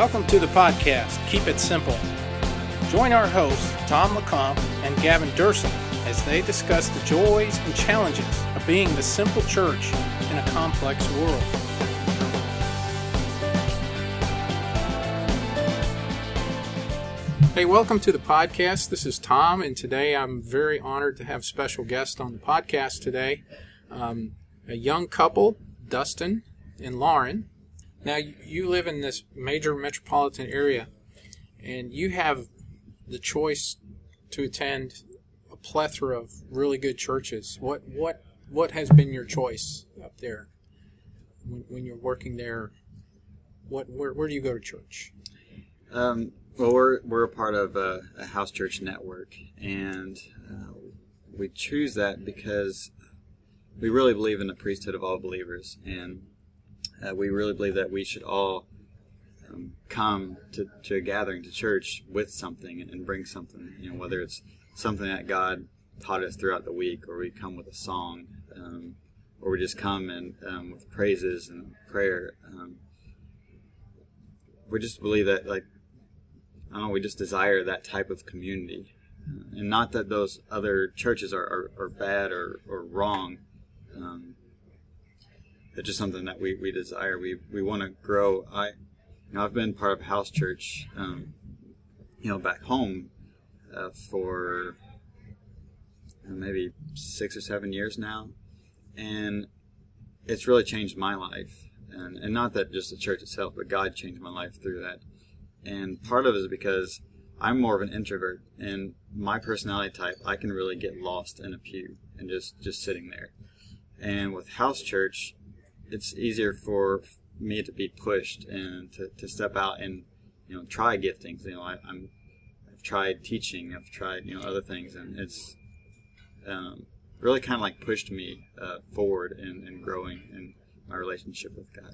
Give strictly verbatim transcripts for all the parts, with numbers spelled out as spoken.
Welcome to the podcast, Keep It Simple. Join our hosts, Tom LeCompte and Gavin Durson, as they discuss the joys and challenges of being the simple church in a complex world. Hey, welcome to the podcast. This is Tom, and today I'm very honored to have a special guest on the podcast today, um, a young couple, Dustin and Lauren. Now, you live in this major metropolitan area, and you have the choice to attend a plethora of really good churches. What what what has been your choice up there when, when you're working there? What where where do you go to church? Um, well, we're we're a part of a, a house church network, and uh, we choose that because we really believe in the priesthood of all believers, and Uh, we really believe that we should all um, come to, to a gathering, to church, with something and bring something. You know, whether it's something that God taught us throughout the week, or we come with a song, um, or we just come and um, with praises and prayer. Um, we just believe that, like, I don't know, we just desire that type of community, uh, and not that those other churches are, are, are bad or, or wrong. Um, It's just something that we, we desire. We we want to grow. I, you know, I've been part of house church, um, you know, back home uh, for uh, maybe six or seven years now, and it's really changed my life. And and not that just the church itself, but God changed my life through that. And part of it is because I'm more of an introvert, and my personality type, I can really get lost in a pew and just just sitting there. And with house church, it's easier for me to be pushed and to, to step out and, you know, try giftings. You know, I, I'm, I've tried teaching, I've tried, you know, other things, and it's um, really kind of like pushed me uh, forward in, in growing in my relationship with God.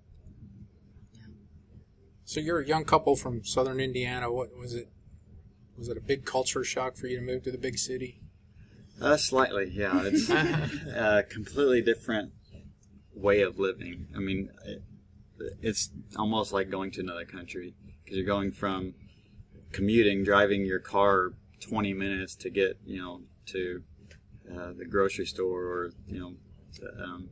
So you're a young couple from southern Indiana. What was it? Was it a big culture shock for you to move to the big city? Uh, slightly, yeah. It's a completely different way of living. I mean, it, it's almost like going to another country, because you're going from commuting, driving your car twenty minutes to get, you know, to uh, the grocery store, or, you know, to, um,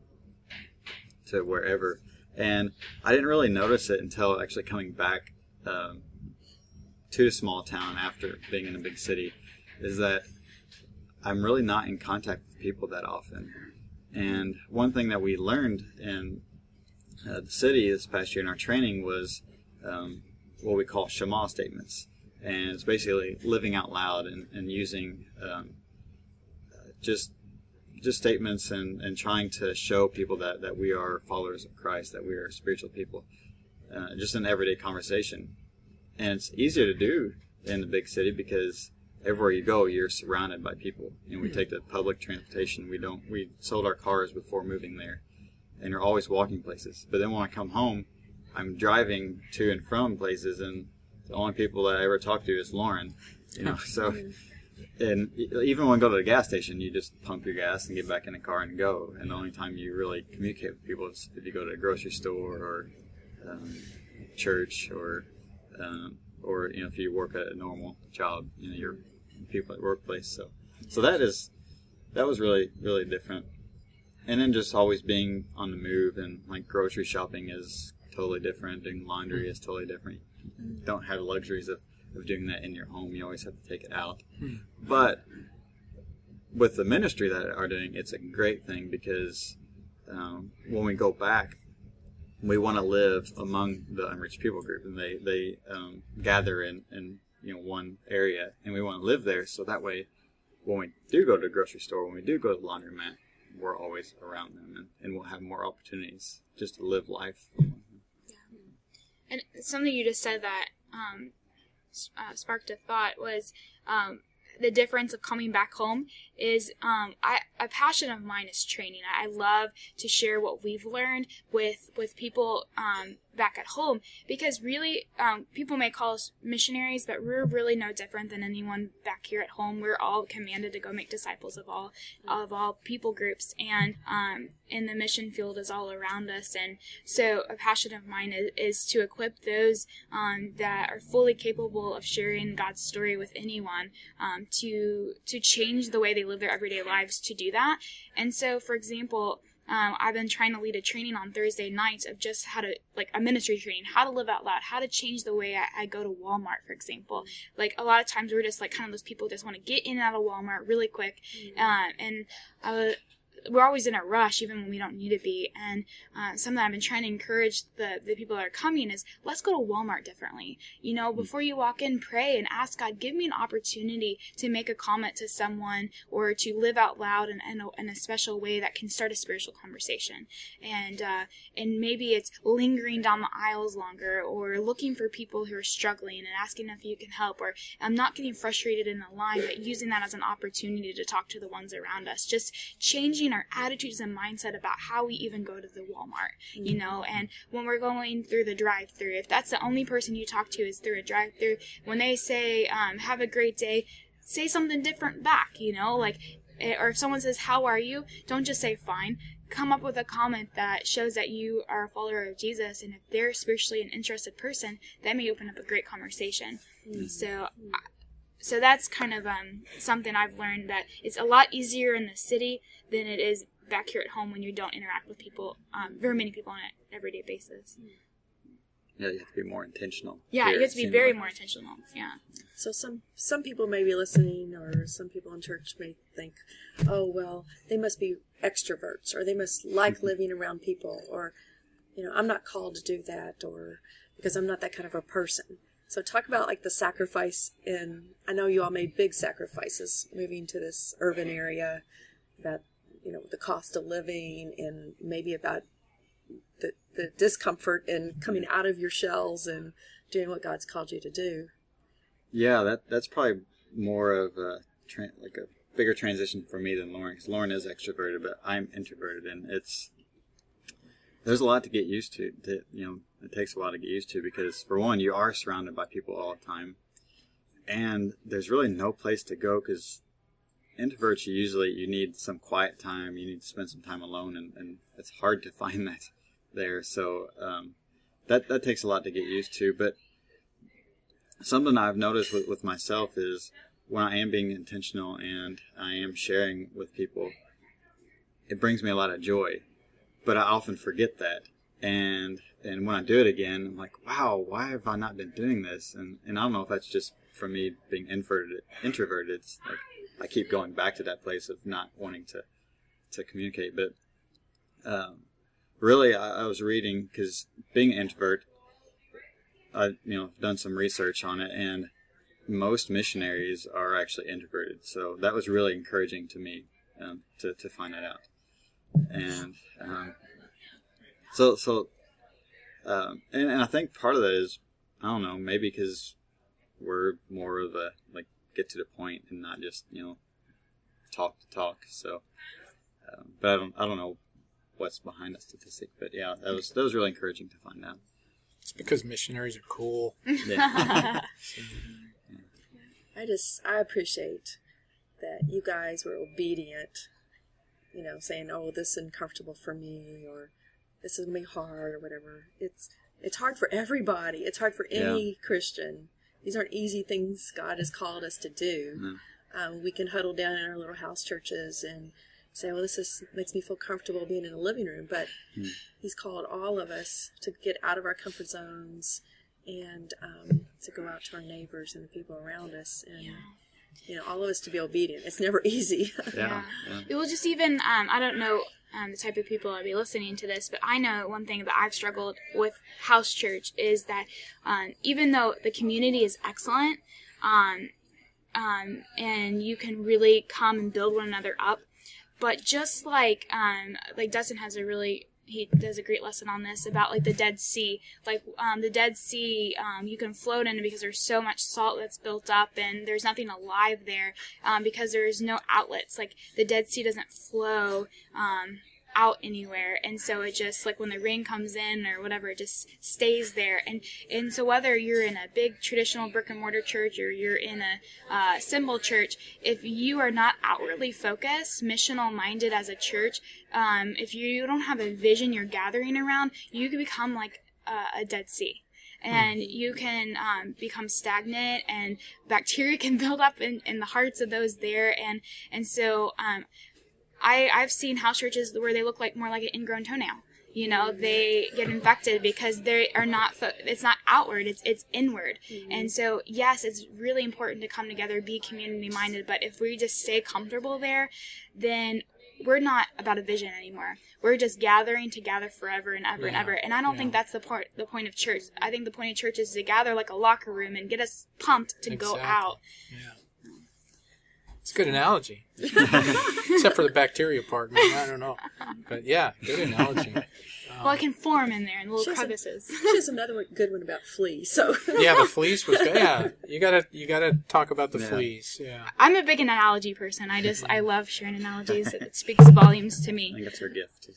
to wherever. And I didn't really notice it until actually coming back um, to a small town after being in a big city, is that I'm really not in contact with people that often. And one thing that we learned in uh, the city this past year in our training was um, what we call Shema statements. And it's basically living out loud and, and using um, just just statements and, and trying to show people that, that we are followers of Christ, that we are spiritual people, uh, just an everyday conversation. And it's easier to do in the big city because everywhere you go, you're surrounded by people. You know, we take the public transportation. We don't. We sold our cars before moving there, and you're always walking places. But then when I come home, I'm driving to and from places, and the only people that I ever talk to is Lauren. You know, so and even when I go to the gas station, you just pump your gas and get back in the car and go. And the only time you really communicate with people is if you go to a grocery store or um, church or um, or you know, if you work at a normal job, you know, you're people at workplace. So, so that is, that was really, really different. And then just always being on the move, and like grocery shopping is totally different. Doing laundry is totally different. You don't have the luxuries of, of doing that in your home. You always have to take it out. But with the ministry that are doing, it's a great thing because um, when we go back, we want to live among the unreached people group, and they, they um, gather in, in you know, one area, and we want to live there, so that way when we do go to the grocery store, when we do go to the laundromat, we're always around them, and, and we'll have more opportunities just to live life. Yeah. And something you just said that um, uh, sparked a thought was um, the difference of coming back home is um, I, a passion of mine is training. I love to share what we've learned with with people um, back at home, because really um, people may call us missionaries, but we're really no different than anyone back here at home. We're all commanded to go make disciples of all of all people groups, and um, and the mission field is all around us. And so a passion of mine is, is to equip those um, that are fully capable of sharing God's story with anyone, um, to to change the way they live their everyday lives to do that. And so, for example, Um, I've been trying to lead a training on Thursday nights of just how to, like a ministry training, how to live out loud, how to change the way I, I go to Walmart, for example. Like a lot of times we're just like kind of those people who just want to get in and out of Walmart really quick. Mm-hmm. Uh, and uh, we're always in a rush, even when we don't need to be. And uh, something I've been trying to encourage the, the people that are coming is, let's go to Walmart differently. You know, before you walk in, pray and ask God, give me an opportunity to make a comment to someone or to live out loud in, in, a, in a special way that can start a spiritual conversation. And uh, and maybe it's lingering down the aisles longer, or looking for people who are struggling and asking if you can help, or I'm not getting frustrated in the line, but using that as an opportunity to talk to the ones around us. Just changing our attitudes and mindset about how we even go to the Walmart, mm-hmm. you know, and when we're going through the drive-thru, if that's the only person you talk to is through a drive-thru, when they say, um, have a great day, say something different back, you know, like, or if someone says, how are you? Don't just say fine. Come up with a comment that shows that you are a follower of Jesus, and if they're spiritually an interested person, that may open up a great conversation. Mm-hmm. So, so that's kind of um, something I've learned, that it's a lot easier in the city than it is back here at home when you don't interact with people, um, very many people on an everyday basis. Yeah, you have to be more intentional. Yeah, here, you have to be very like. more intentional. Yeah. So some some people may be listening, or some people in church may think, oh, well, they must be extroverts, or they must like living around people, or, you know, I'm not called to do that, or because I'm not that kind of a person. So talk about like the sacrifice in, I know you all made big sacrifices moving to this urban area, about, you know, the cost of living, and maybe about the, the discomfort in coming out of your shells and doing what God's called you to do. Yeah, that that's probably more of a tra- like a bigger transition for me than Lauren, because Lauren is extroverted, but I'm introverted, and it's there's a lot to get used to. To you know, it takes a lot to get used to, because for one, you are surrounded by people all the time, and there's really no place to go, because introverts, you usually you need some quiet time, you need to spend some time alone, and, and it's hard to find that there. So um, that that takes a lot to get used to. But something I've noticed with, with myself is when I am being intentional and I am sharing with people, it brings me a lot of joy. But I often forget that. And and when I do it again, I'm like, wow, why have I not been doing this? And and I don't know if that's just from me being introverted. Introverted. It's like I keep going back to that place of not wanting to, to communicate. But um, really, I, I was reading, because being an introvert, I you know done some research on it, and most missionaries are actually introverted. So that was really encouraging to me um, to to find that out. And um, so so um, and, and I think part of that is, I don't know, maybe because we're more of a like get to the point and not just you know talk to talk. So, um, but I don't I don't know what's behind that statistic. But yeah, that was that was really encouraging to find out. It's because missionaries are cool. Yeah. I just, I appreciate that you guys were obedient, you know, saying, oh, this is uncomfortable for me, or this is going to be hard, or whatever. It's it's hard for everybody. It's hard for any yeah. Christian. These aren't easy things God has called us to do. No. Um, we can huddle down in our little house churches and say, well, this is, makes me feel comfortable being in a living room. But mm. He's called all of us to get out of our comfort zones and um, to go out to our neighbors and the people around us. And, yeah. you know, all of us to be obedient. It's never easy. yeah. yeah. It will just even, um, I don't know um, the type of people that will be listening to this, but I know one thing that I've struggled with house church is that um, even though the community is excellent, um, um, and you can really come and build one another up, but just like, um, like Dustin has a really, he does a great lesson on this about like the Dead Sea. Like um, the Dead Sea, um, you can float in because there's so much salt that's built up and there's nothing alive there um, because there's no outlets. Like the Dead Sea doesn't flow um, out anywhere. And so it just, like when the rain comes in or whatever, it just stays there. And and so whether you're in a big traditional brick and mortar church or you're in a uh, symbol church, if you are not outwardly focused, missional minded as a church, um, if you don't have a vision you're gathering around, you can become like uh, a Dead Sea. And you can um, become stagnant, and bacteria can build up in, in the hearts of those there. And and so um, I, I've seen house churches where they look like more like an ingrown toenail. You know, they get infected because they are not, fo- it's not outward, it's it's inward. Mm-hmm. And so, yes, it's really important to come together, be community-minded, but if we just stay comfortable there, then we're not about a vision anymore. We're just gathering to gather forever and ever yeah. and ever. And I don't yeah. think that's the point the point of church. I think the point of church is to gather like a locker room and get us pumped to exactly. go out. Yeah. It's a good analogy. Except for the bacteria part. Man, I don't know. But yeah, good analogy. Um, well, it can form in there in little she crevices. A, she has another one, good one about fleas. So yeah, the fleas was good. Yeah, you gotta you gotta talk about the yeah. fleas. Yeah, I'm a big analogy person. I just I love sharing analogies. It speaks volumes to me. I think that's her gift.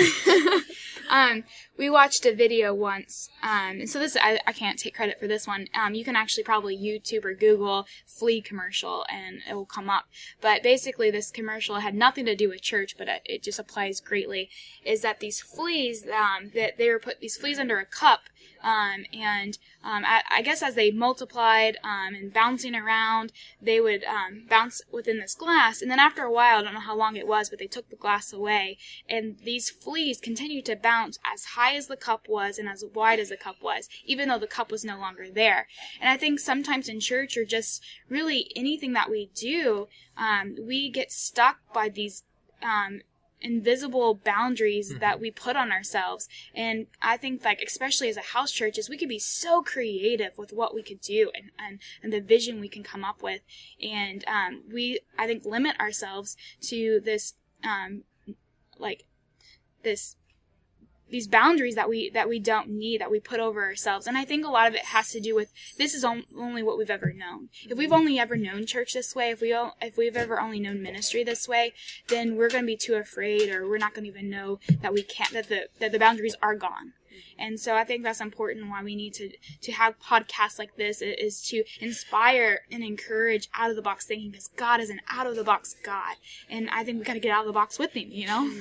um, we watched a video once, um, and so this I, I can't take credit for this one. Um, you can actually probably YouTube or Google flea commercial, and it will come up. But basically, this commercial had nothing to do with church, but it, it just applies greatly. Is that these fleas? Um, that they were put these fleas under a cup, um, and um, I, I guess as they multiplied um, and bouncing around, they would um, bounce within this glass. And then after a while, I don't know how long it was, but they took the glass away, and these fleas continued to bounce as high as the cup was and as wide as the cup was, even though the cup was no longer there. And I think sometimes in church or just really anything that we do, um, we get stuck by these um, invisible boundaries mm-hmm. that we put on ourselves. And I think, like, especially as a house church, is we could be so creative with what we could do and, and, and the vision we can come up with. And um, we, I think, limit ourselves to this, um, like, this these boundaries that we that we don't need, that we put over ourselves. And I think a lot of it has to do with, this is on, only what we've ever known. If we've only ever known church this way, if we if we've ever only known ministry this way, then we're going to be too afraid, or we're not going to even know that we can't, that the that the boundaries are gone. And so I think that's important, why we need to to have podcasts like this, is to inspire and encourage out of the box thinking, because God is an out of the box God, and I think we got to get out of the box with Him, you know.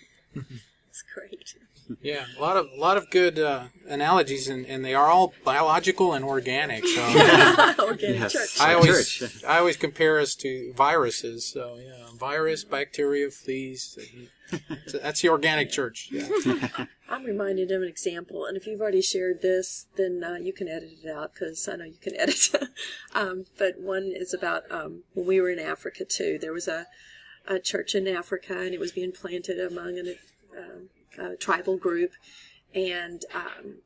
That's great. Yeah, a lot of a lot of good uh, analogies, and, and they are all biological and organic. So organic yes. church. I always church. I always compare us to viruses. So yeah, virus, bacteria, fleas. So that's the organic church. Yeah. I'm reminded of an example, and if you've already shared this, then uh, you can edit it out, because I know you can edit. um, but one is about um, when we were in Africa too. There was a, a church in Africa, and it was being planted among an um, a tribal group, and um,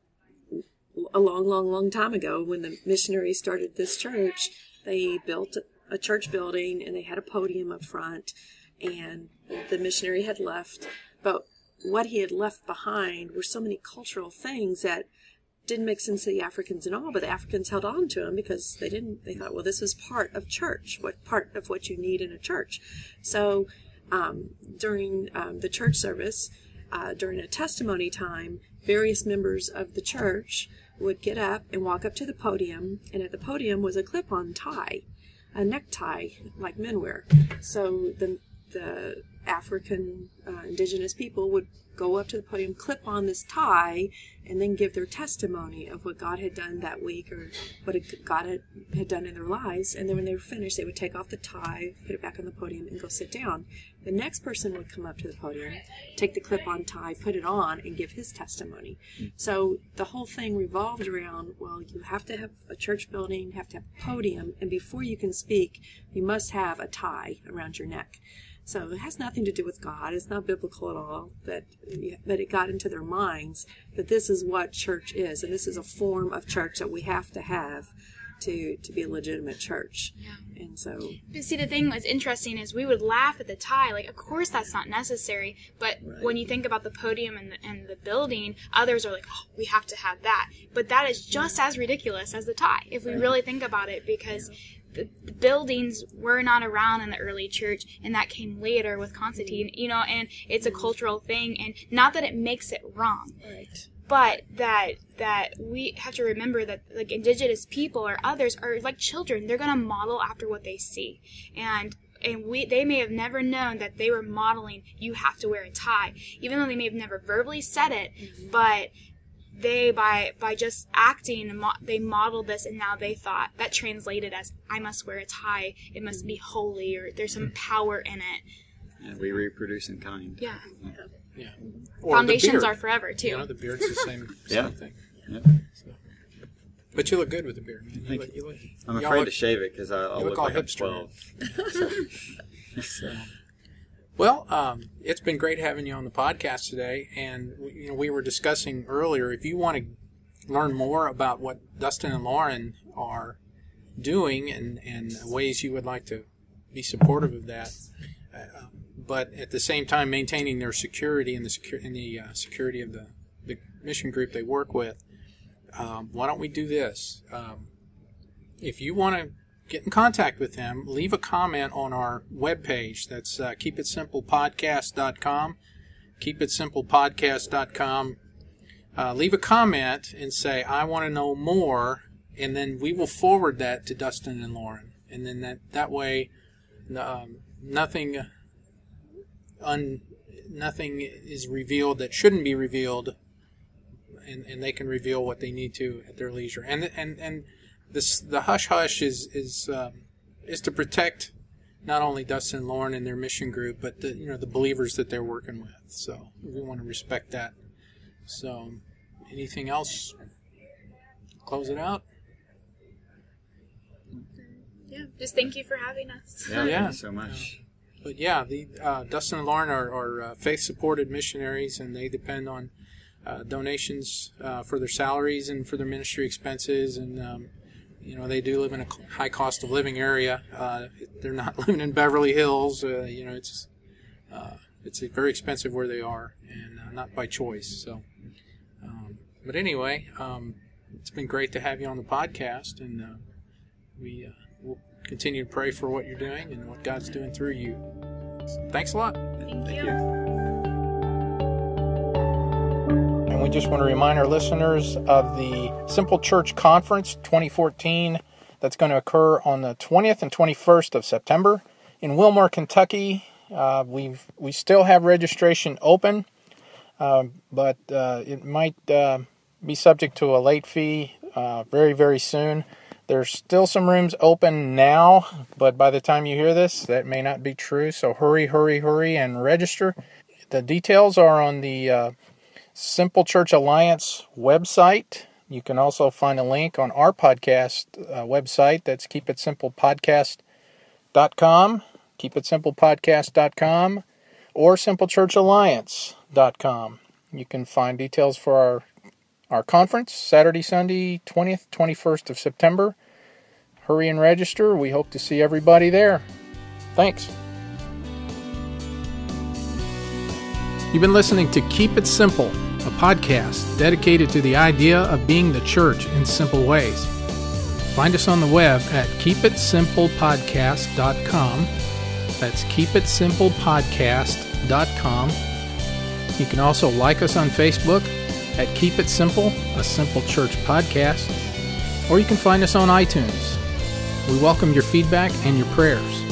a long, long, long time ago, when the missionaries started this church, they built a church building, and they had a podium up front, and the missionary had left, but what he had left behind were so many cultural things that didn't make sense to the Africans at all, but the Africans held on to them because they didn't, they thought, well, this is part of church, what part of what you need in a church. So um, during um, the church service, Uh, during a testimony time, various members of the church would get up and walk up to the podium, and at the podium was a clip-on tie, a necktie like men wear. So the the African uh, indigenous people would go up to the podium, clip on this tie, and then give their testimony of what God had done that week, or what God had, had done in their lives. And then when they were finished, they would take off the tie, put it back on the podium, and go sit down. The next person would come up to the podium, take the clip-on tie, put it on, and give his testimony. So the whole thing revolved around, well, you have to have a church building, you have to have a podium, and before you can speak, you must have a tie around your neck. So it has nothing to do with God. It's not biblical at all, but, but it got into their minds that this is what church is, and this is a form of church that we have to have to, to be a legitimate church. Yeah. And so... But see, the thing that's interesting is we would laugh at the tie. Like, of course that's not necessary, but right. when you think about the podium and the, and the building, others are like, oh, we have to have that. But that is just right. as ridiculous as the tie, if we right. really think about it, because... Yeah. the buildings were not around in the early church, and that came later with Constantine, you know, and it's a cultural thing, and not that it makes it wrong. Right. But that that we have to remember that like indigenous people or others are like children. They're going to model after what they see. And and we they may have never known that they were modeling, you have to wear a tie. Even though they may have never verbally said it, mm-hmm. but they, by by just acting, they modeled this, and now they thought, that translated as, I must wear a tie, it must mm-hmm. be holy, or there's some power in it. Yeah, we reproduce in kind. Yeah. Yeah. Yeah. Foundations are forever, too. You know, the beard's the same, yeah. same thing. Yeah. So. But you look good with the beard, man. You Thank look, you. you look, I'm afraid look, to shave it because I'll look look all like I'm hipster. twelve. So, so. Well, um, it's been great having you on the podcast today, and you know we were discussing earlier, if you want to learn more about what Dustin and Lauren are doing and, and ways you would like to be supportive of that, uh, but at the same time maintaining their security and the, secu- and the uh, security of the, the mission group they work with, um, why don't we do this? Um, if you want to get in contact with them, leave a comment on our webpage. That's uh, keep it simple podcast dot com. keep it simple podcast dot com. Uh, leave a comment and say, I want to know more, and then we will forward that to Dustin and Lauren. And then that, that way, um, nothing, un, nothing is revealed that shouldn't be revealed, and, and they can reveal what they need to at their leisure. And and and this the hush hush is is um, is to protect not only Dustin and Lauren and their mission group, but the you know the believers that they're working with. So we want to respect that. So, anything else? Close it out. Yeah, just thank you for having us. Yeah, Yeah. thank you so much. But yeah, the uh, Dustin and Lauren are, are uh, faith-supported missionaries, and they depend on uh, donations uh, for their salaries and for their ministry expenses. And um, you know, they do live in a high cost of living area. Uh, they're not living in Beverly Hills. Uh, you know, it's uh, it's very expensive where they are, and uh, not by choice. So, um, but anyway, um, it's been great to have you on the podcast, and uh, we. Uh, We'll continue to pray for what you're doing and what God's doing through you. Thanks a lot. Thank, Thank you. you. And we just want to remind our listeners of the Simple Church Conference twenty fourteen that's going to occur on the twentieth and twenty-first of September in Wilmore, Kentucky. Uh, we've we still have registration open, uh, but uh, it might uh, be subject to a late fee uh, very, very soon. There's still some rooms open now, but by the time you hear this, that may not be true. So hurry, hurry, hurry, and register. The details are on the uh, Simple Church Alliance website. You can also find a link on our podcast uh, website. That's keep it simple podcast dot com, keep it simple podcast dot com, or simple church alliance dot com. You can find details for our Our conference, Saturday, Sunday, twentieth, twenty-first of September. Hurry and register. We hope to see everybody there. Thanks. You've been listening to Keep It Simple, a podcast dedicated to the idea of being the church in simple ways. Find us on the web at keep it simple podcast dot com. That's keep it simple podcast dot com. You can also like us on Facebook at Keep It Simple, a Simple Church podcast, or you can find us on iTunes. We welcome your feedback and your prayers.